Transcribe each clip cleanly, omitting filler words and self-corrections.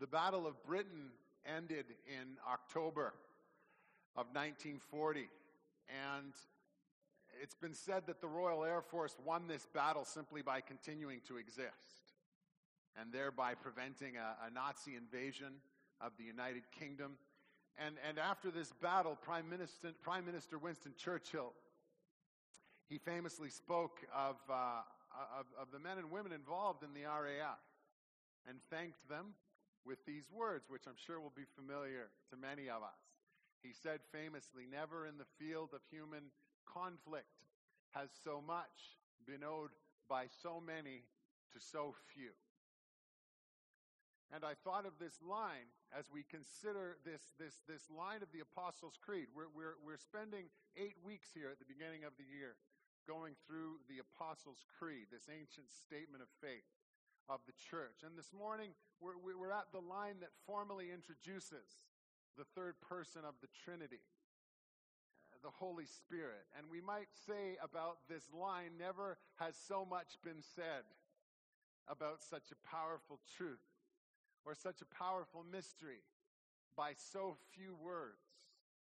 The Battle of Britain ended in October of 1940, and it's been said that the Royal Air Force won this battle simply by continuing to exist, and thereby preventing a Nazi invasion of the United Kingdom. And after this battle, Prime Minister Winston Churchill, he famously spoke of the men and women involved in the RAF and thanked them with these words, which I'm sure will be familiar to many of us. He said famously, "Never in the field of human conflict has so much been owed by so many to so few." And I thought of this line as we consider this line of the Apostles' Creed. We're spending 8 weeks here at the beginning of the year going through the Apostles' Creed, this ancient statement of faith of the church. And this morning, we're at the line that formally introduces the third person of the Trinity, the Holy Spirit. And we might say about this line, never has so much been said about such a powerful truth or such a powerful mystery by so few words.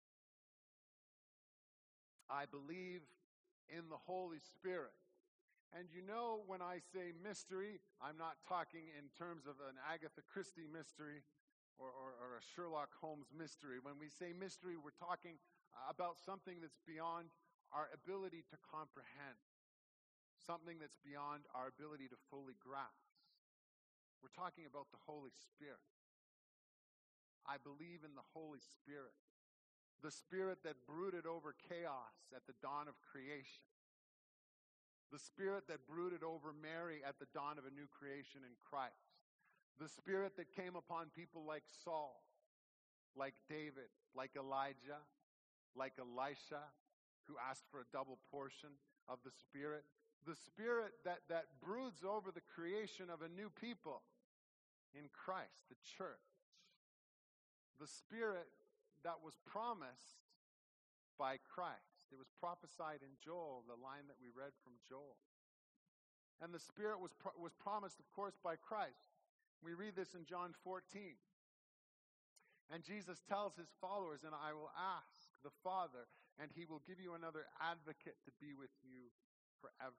I believe in the Holy Spirit. And you know, when I say mystery, I'm not talking in terms of an Agatha Christie mystery or a Sherlock Holmes mystery. When we say mystery, we're talking about something that's beyond our ability to comprehend, something that's beyond our ability to fully grasp. We're talking about the Holy Spirit. I believe in the Holy Spirit, the Spirit that brooded over chaos at the dawn of creation, the Spirit that brooded over Mary at the dawn of a new creation in Christ, the Spirit that came upon people like Saul, like David, like Elijah, like Elisha, who asked for a double portion of the Spirit, the Spirit that broods over the creation of a new people in Christ, the church, the Spirit that was promised by Christ. It was prophesied in Joel, the line that we read from Joel. And the Spirit was promised, of course, by Christ. We read this in John 14. And Jesus tells his followers, "And I will ask the Father, and he will give you another advocate to be with you forever."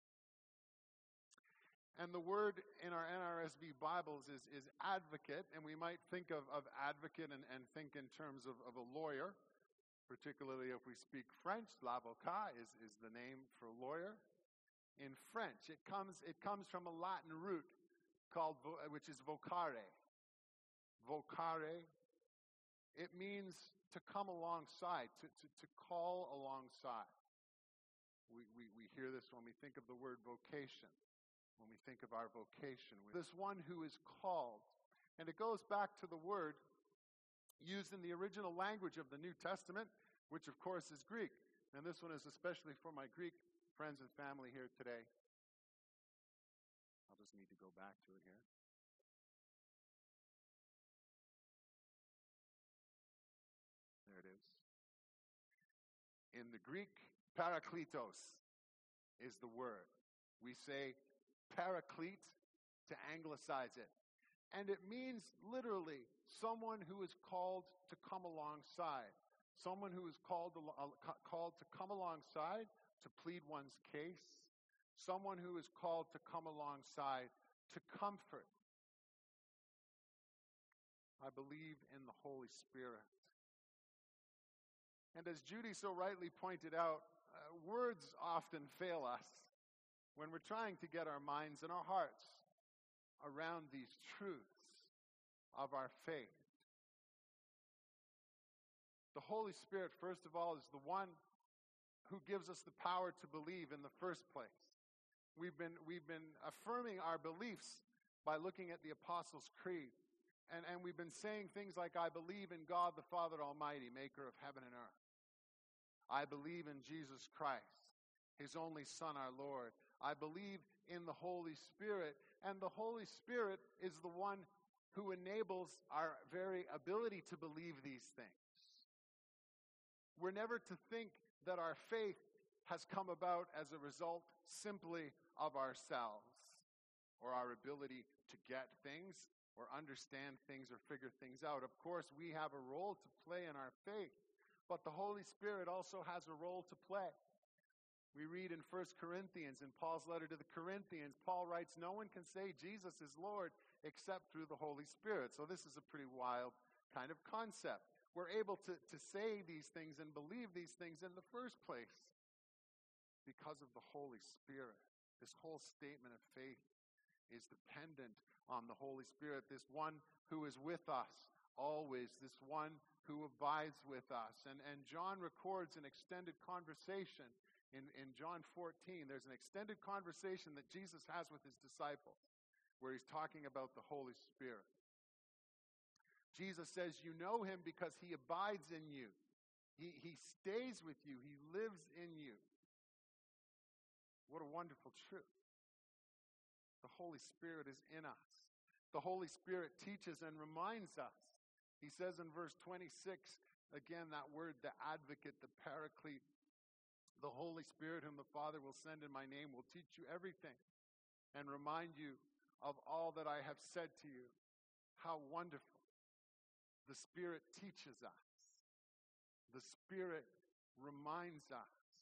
And the word in our NRSV Bibles is advocate, and we might think of advocate and think in terms of a lawyer, particularly if we speak French. L'avocat is the name for lawyer. In French, it comes from a Latin root which is vocare. Vocare. It means to come alongside, to call alongside. We hear this when we think of the word vocation. When we think of our vocation, this one who is called. And it goes back to the word used in the original language of the New Testament, which of course is Greek. And this one is especially for my Greek friends and family here today. I'll just need to go back to it here. There it is. In the Greek, parakletos is the word. We say paraclete to anglicize it. And it means literally someone who is called to come alongside. Someone who is called to come alongside to plead one's case. Someone who is called to come alongside to comfort. I believe in the Holy Spirit. And as Judy so rightly pointed out, words often fail us when we're trying to get our minds and our hearts around these truths of our faith. The Holy Spirit, first of all, is the one who gives us the power to believe in the first place. We've been affirming our beliefs by looking at the Apostles' Creed. And we've been saying things like, I believe in God the Father Almighty, maker of heaven and earth. I believe in Jesus Christ, his only Son, our Lord. I believe in the Holy Spirit, and the Holy Spirit is the one who enables our very ability to believe these things. We're never to think that our faith has come about as a result simply of ourselves or our ability to get things or understand things or figure things out. Of course, we have a role to play in our faith, but the Holy Spirit also has a role to play. We read in 1 Corinthians, in Paul's letter to the Corinthians, Paul writes, "No one can say Jesus is Lord except through the Holy Spirit." So this is a pretty wild kind of concept. We're able to say these things and believe these things in the first place because of the Holy Spirit. This whole statement of faith is dependent on the Holy Spirit, this one who is with us always, this one who abides with us. And John records an extended conversation in John 14. There's an extended conversation that Jesus has with his disciples where he's talking about the Holy Spirit. Jesus says, "You know him because he abides in you. He stays with you. He lives in you." What a wonderful truth. The Holy Spirit is in us. The Holy Spirit teaches and reminds us. He says in verse 26, again, that word, the advocate, the paraclete, "The Holy Spirit whom the Father will send in my name will teach you everything and remind you of all that I have said to you." How wonderful. The Spirit teaches us. The Spirit reminds us.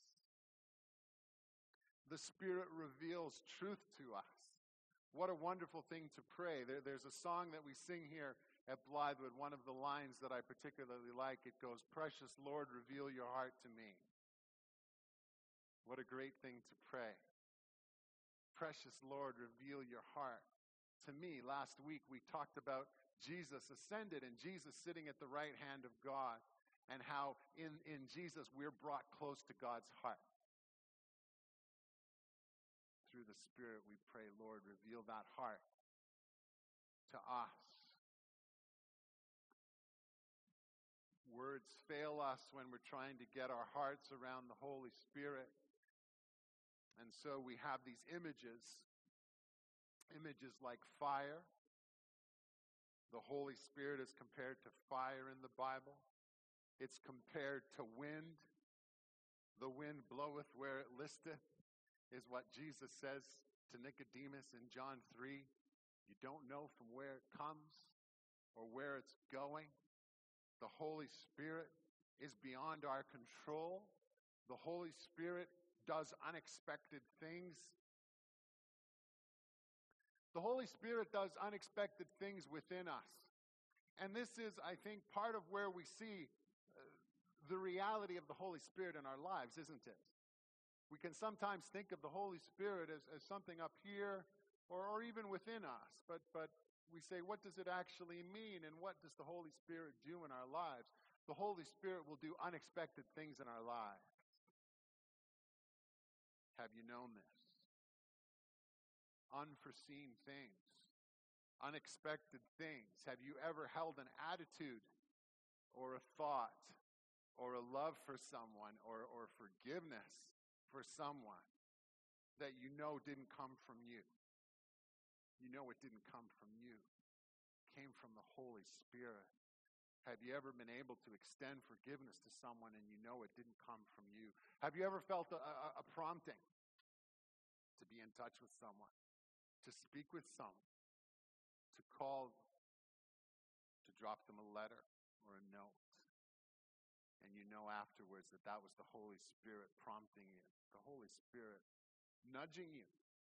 The Spirit reveals truth to us. What a wonderful thing to pray. There's a song that we sing here at Blythewood, one of the lines that I particularly like. It goes, "Precious Lord, reveal your heart to me." What a great thing to pray. Precious Lord, reveal your heart to me. Last week we talked about Jesus ascended and Jesus sitting at the right hand of God, and how in Jesus we're brought close to God's heart. Through the Spirit we pray, Lord, reveal that heart to us. Words fail us when we're trying to get our hearts around the Holy Spirit. And so we have these images like fire. The Holy Spirit is compared to fire in the Bible. It's compared to wind. "The wind bloweth where it listeth," is what Jesus says to Nicodemus in John 3. You don't know from where it comes or where it's going. The Holy Spirit is beyond our control. The Holy Spirit does unexpected things. The Holy Spirit does unexpected things within us. And this is, I think, part of where we see the reality of the Holy Spirit in our lives, isn't it? We can sometimes think of the Holy Spirit as something up here or even within us. But we say, what does it actually mean? And what does the Holy Spirit do in our lives? The Holy Spirit will do unexpected things in our lives. Have you known this? Unforeseen things. Unexpected things. Have you ever held an attitude or a thought or a love for someone or forgiveness for someone that you know didn't come from you? You know it didn't come from you. It came from the Holy Spirit. Have you ever been able to extend forgiveness to someone and you know it didn't come from you? Have you ever felt a prompting to be in touch with someone, to speak with someone, to call, to drop them a letter or a note, and you know afterwards that was the Holy Spirit prompting you, the Holy Spirit nudging you?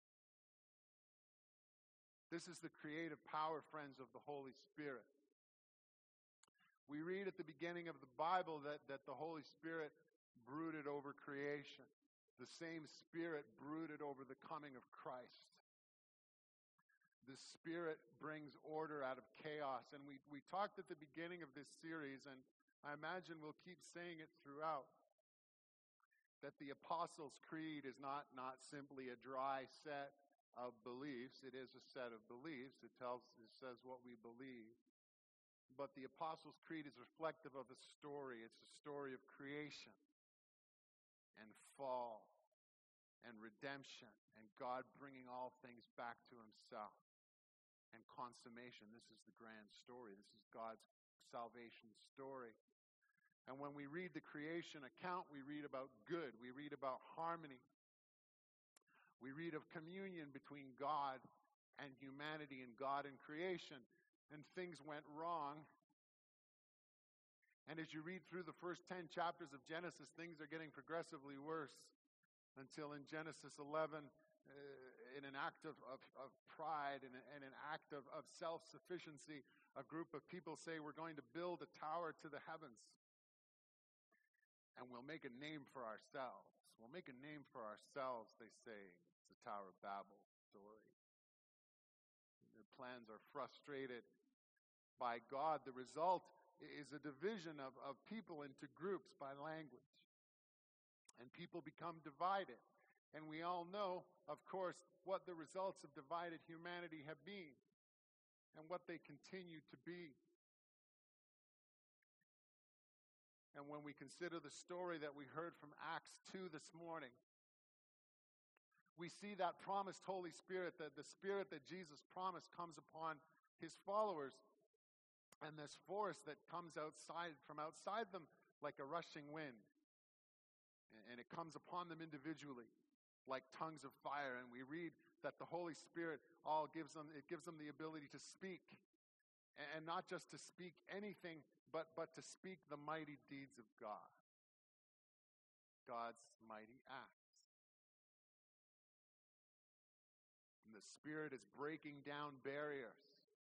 This is the creative power, friends, of the Holy Spirit. We read at the beginning of the Bible that the Holy Spirit brooded over creation. The same Spirit brooded over the coming of Christ. The Spirit brings order out of chaos. And we talked at the beginning of this series, and I imagine we'll keep saying it throughout, that the Apostles' Creed is not simply a dry set of beliefs. It is a set of beliefs. It says what we believe. But the Apostles' Creed is reflective of a story. It's a story of creation and fall and redemption and God bringing all things back to himself and consummation. This is the grand story. This is God's salvation story. And when we read the creation account, we read about good. We read about harmony. We read of communion between God and humanity and God and creation. and things went wrong. And as you read through the first 10 chapters of Genesis, things are getting progressively worse until in Genesis 11, in an act of pride and an act of self-sufficiency, a group of people say, we're going to build a tower to the heavens. And we'll make a name for ourselves. We'll make a name for ourselves, they say. It's the Tower of Babel story. Their plans are frustrated by God. The result is a division of people into groups by language. And people become divided. And we all know, of course, what the results of divided humanity have been and what they continue to be. And when we consider the story that we heard from Acts 2 this morning, we see that promised Holy Spirit, that the Spirit that Jesus promised comes upon his followers. And this force that comes from outside them like a rushing wind. And it comes upon them individually like tongues of fire. And we read that the Holy Spirit gives them the ability to speak. And not just to speak anything, but to speak the mighty deeds of God. God's mighty acts. And the Spirit is breaking down barriers.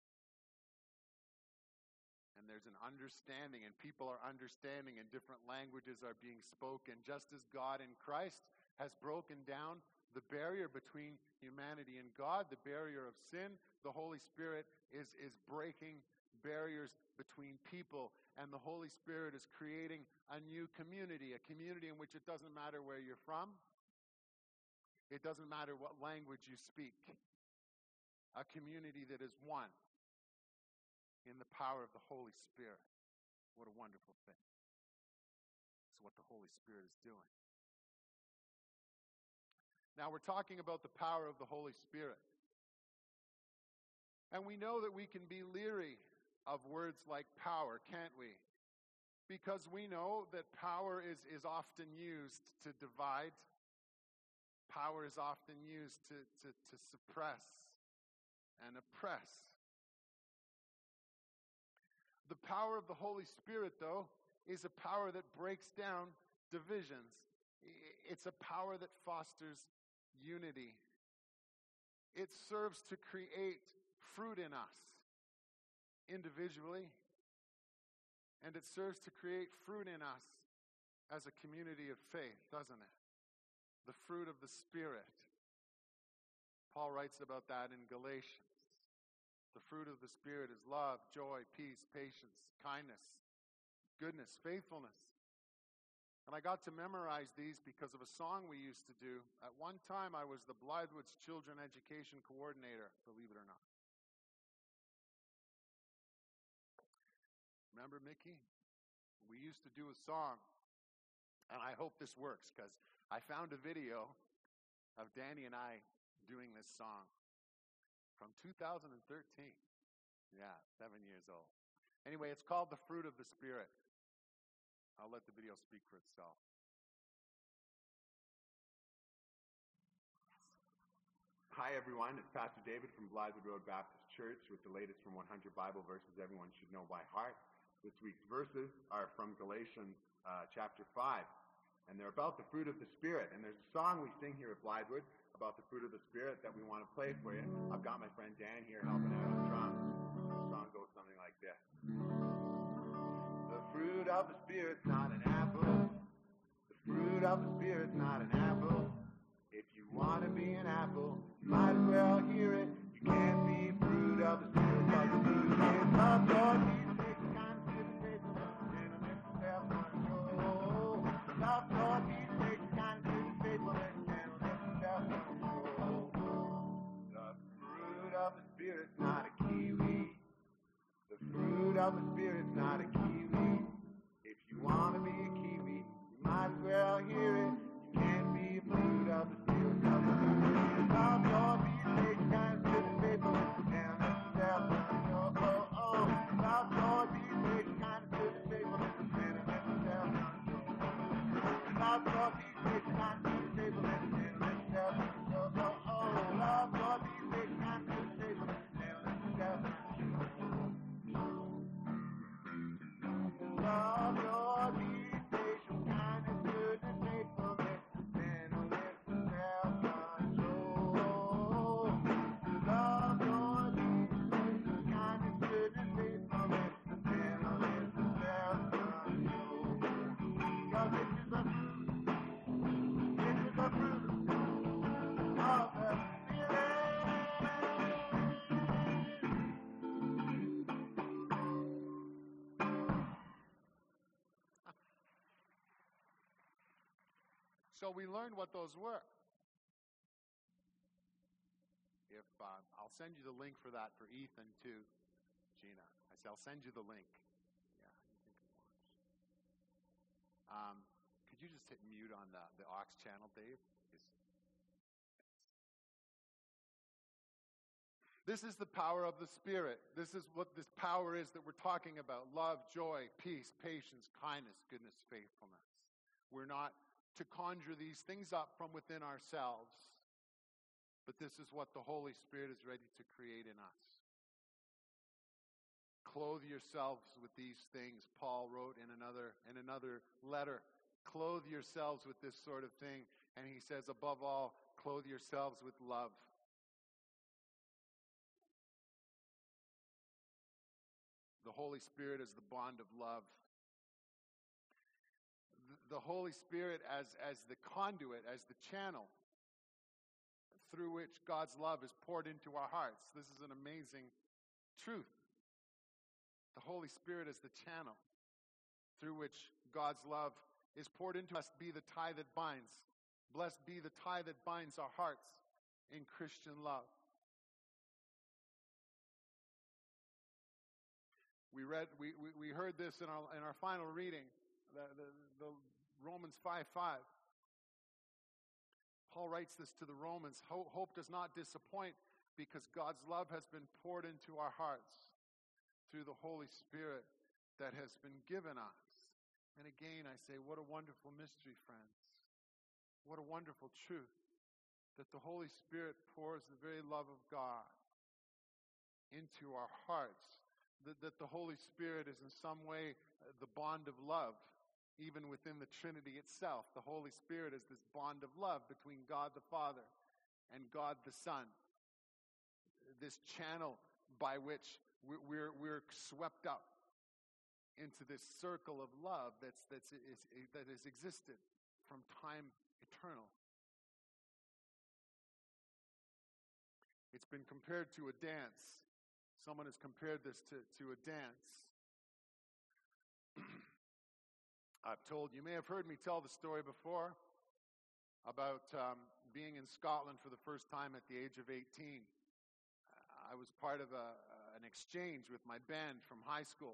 And there's an understanding, and people are understanding, and different languages are being spoken. Just as God in Christ has broken down the barrier between humanity and God, the barrier of sin, the Holy Spirit is breaking barriers between people. And the Holy Spirit is creating a new community, a community in which it doesn't matter where you're from. It doesn't matter what language you speak. A community that is one in the power of the Holy Spirit. What a wonderful thing. It's what the Holy Spirit is doing. Now we're talking about the power of the Holy Spirit. And we know that we can be leery of words like power, can't we? Because we know that power is often used to divide. Power is often used to suppress and oppress. The power of the Holy Spirit, though, is a power that breaks down divisions. It's a power that fosters unity. It serves to create fruit in us individually, and it serves to create fruit in us as a community of faith, doesn't it? The fruit of the Spirit. Paul writes about that in Galatians. The fruit of the Spirit is love, joy, peace, patience, kindness, goodness, faithfulness. And I got to memorize these because of a song we used to do. At one time, I was the Blythewoods Children Education Coordinator, believe it or not. Remember, Mickey? We used to do a song, and I hope this works because I found a video of Danny and I doing this song from 2013. Yeah, 7 years old. Anyway, it's called The Fruit of the Spirit. I'll let the video speak for itself. Hi, everyone. It's Pastor David from Blythewood Road Baptist Church with the latest from 100 Bible verses everyone should know by heart. This week's verses are from Galatians chapter 5, and they're about the fruit of the Spirit. And there's a song we sing here at Blythewood about the fruit of the Spirit that we want to play for you. I've got my friend Dan here helping out on drums. The song goes something like this. The fruit of the Spirit's not an apple. The fruit of the Spirit's not an apple. If you want to be an apple, you might as well hear it. You can't be fruit of the Spirit, but the fruit is love, joy, peace, patience, kindness, faithfulness, gentleness, self-control. Love, joy, peace, patience, kindness, faithfulness, gentleness, self-control. The fruit of the Spirit's not a kiwi. The fruit of the Spirit's not a kiwi. If you want to be a kiwi, you might as well hear it. You can't be a fruit of the Spirit. Love, joy, peace, patience, kindness, faithfulness, gentleness, self-control. Love, joy, peace, patience, kindness, faithfulness, gentleness, self-control. Love, joy, peace, patience, kindness, faithfulness, gentleness, self-control. Love, joy, peace, patience, kindness, faithfulness, gentleness, self-control. So we learned what those were. If I'll send you the link for that for Ethan too, Gina. I said I'll send you the link. Yeah, you can watch. Could you just hit mute on the aux channel, Dave? This is the power of the Spirit. This is what this power is that we're talking about. Love, joy, peace, patience, kindness, goodness, faithfulness. We're not to conjure these things up from within ourselves, but this is what the Holy Spirit is ready to create in us. Clothe yourselves with these things, Paul wrote in another letter. Clothe yourselves with this sort of thing. And he says, above all, clothe yourselves with love. The Holy Spirit is the bond of love. The Holy Spirit as the conduit, as the channel through which God's love is poured into our hearts. This is an amazing truth. The Holy Spirit is the channel through which God's love is poured into us. Be the tie that binds. Blessed be the tie that binds our hearts in Christian love. We heard this in our final reading, the Romans 5:5. Paul writes this to the Romans. Hope does not disappoint because God's love has been poured into our hearts through the Holy Spirit that has been given us. And again, I say, what a wonderful mystery, friends. What a wonderful truth that the Holy Spirit pours the very love of God into our hearts. That the Holy Spirit is in some way the bond of love, even within the Trinity itself. The Holy Spirit is this bond of love between God the Father and God the Son. This channel by which we're swept up into this circle of love that has existed from time eternal. It's been compared to a dance. Someone has compared this to a dance. I've told, you may have heard me tell the story before about being in Scotland for the first time at the age of 18. I was part of an exchange with my band from high school.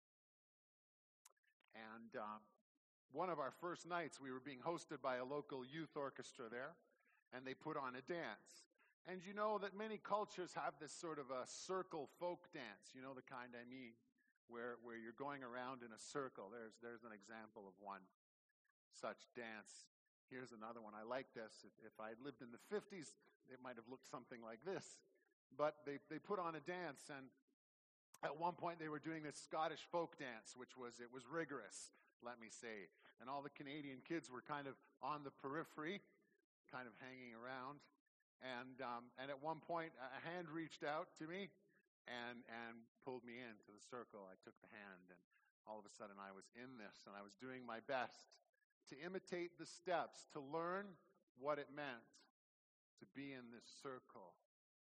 And one of our first nights, we were being hosted by a local youth orchestra there, and they put on a dance. And you know that many cultures have this sort of a circle folk dance, you know the kind I mean, where you're going around in a circle. There's an example of one such dance. Here's another one. I like this. If I lived in the 50s, it might have looked something like this. But they put on a dance, and at one point they were doing this Scottish folk dance, it was rigorous, let me say. And all the Canadian kids were kind of on the periphery, kind of hanging around. And at one point, a hand reached out to me and pulled me into the circle. I took the hand, and all of a sudden I was in this, and I was doing my best to imitate the steps, to learn what it meant to be in this circle.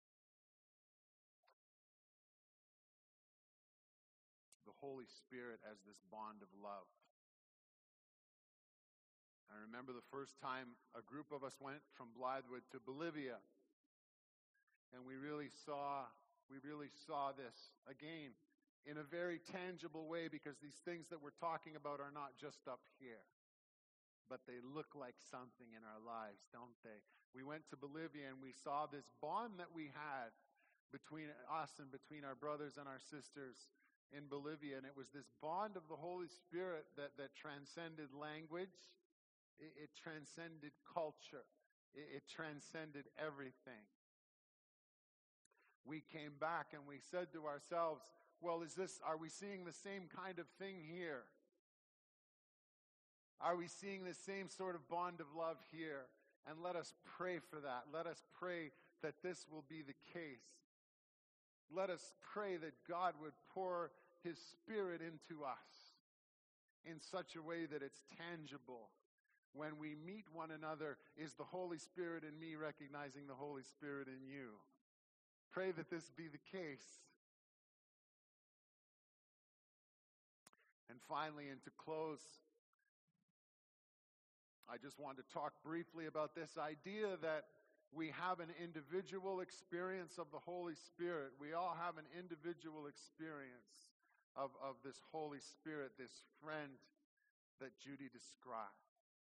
The Holy Spirit as this bond of love. I remember the first time a group of us went from Blythewood to Bolivia, and we really saw this again in a very tangible way, because these things that we're talking about are not just up here, but they look like something in our lives, don't they? We went to Bolivia and we saw this bond that we had between us and between our brothers and our sisters in Bolivia, and it was this bond of the Holy Spirit that transcended language. It transcended culture. It transcended everything. We came back and we said to ourselves, well, are we seeing the same kind of thing here? Are we seeing the same sort of bond of love here? And let us pray for that. Let us pray that this will be the case. Let us pray that God would pour His Spirit into us in such a way that it's tangible. When we meet one another, is the Holy Spirit in me recognizing the Holy Spirit in you? Pray that this be the case. And finally, and to close, I just want to talk briefly about this idea that we have an individual experience of the Holy Spirit. We all have an individual experience of this Holy Spirit, this friend that Judy described.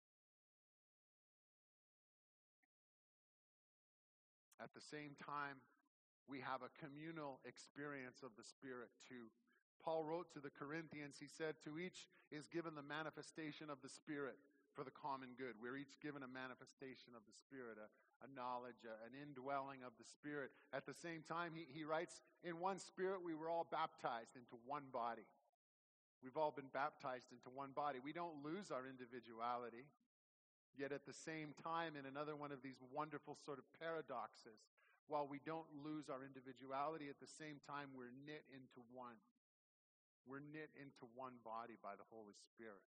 At the same time, we have a communal experience of the Spirit too. Paul wrote to the Corinthians, he said, to each is given the manifestation of the Spirit for the common good. We're each given a manifestation of the Spirit, a knowledge, an indwelling of the Spirit. At the same time, he writes, in one Spirit we were all baptized into one body. We've all been baptized into one body. We don't lose our individuality. Yet at the same time, in another one of these wonderful sort of paradoxes, while we don't lose our individuality, at the same time we're knit into one. We're knit into one body by the Holy Spirit.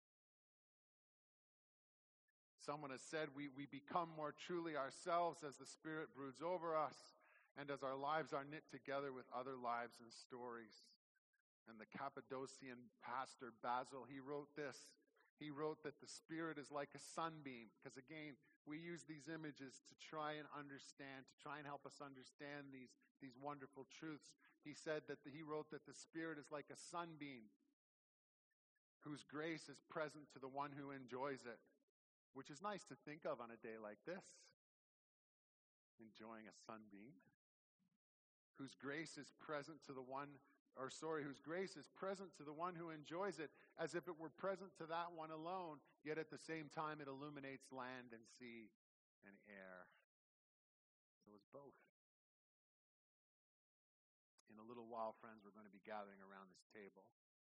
Someone has said we become more truly ourselves as the Spirit broods over us and as our lives are knit together with other lives and stories. And the Cappadocian pastor Basil, he wrote this. He wrote that the Spirit is like a sunbeam, because again, we use these images to try and understand, to try and help us understand these wonderful truths. He said that he wrote that the Spirit is like a sunbeam whose grace is present to the one who enjoys it, which is nice to think of on a day like this. Enjoying a sunbeam. Whose grace is present to the one whose grace is present to the one who enjoys it, as if it were present to that one alone, yet at the same time it illuminates land and sea and air. So it's both. In a little while, friends, we're going to be gathering around this table.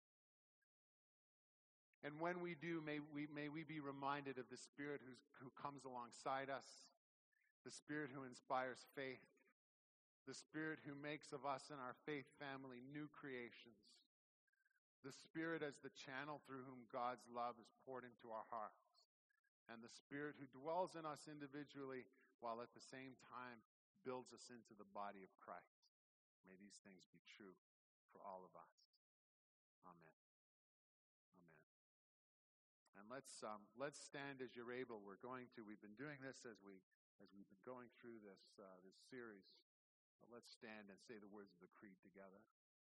And when we do, may we be reminded of the Spirit who comes alongside us, the Spirit who inspires faith, the Spirit who makes of us and our faith family new creations. The Spirit as the channel through whom God's love is poured into our hearts. And the Spirit who dwells in us individually while at the same time builds us into the body of Christ. May these things be true for all of us. Amen. Amen. And let's stand as you're able. We've been doing this as we've been going through this series. Let's stand and say the words of the creed together.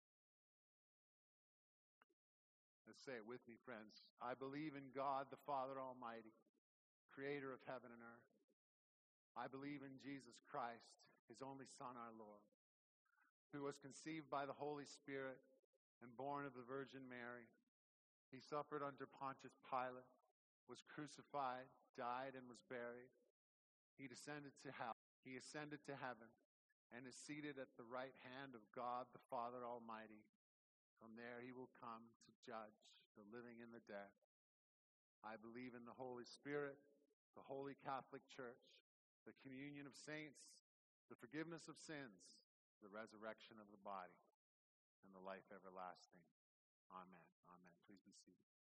Let's say it with me, friends. I believe in God, the Father Almighty, creator of heaven and earth. I believe in Jesus Christ, his only Son, our Lord, who was conceived by the Holy Spirit and born of the Virgin Mary. He suffered under Pontius Pilate, was crucified, died, and was buried. He descended to hell. He ascended to heaven and is seated at the right hand of God, the Father Almighty. From there he will come to judge the living and the dead. I believe in the Holy Spirit, the Holy Catholic Church, the communion of saints, the forgiveness of sins, the resurrection of the body, and the life everlasting. Amen. Amen. Please be seated.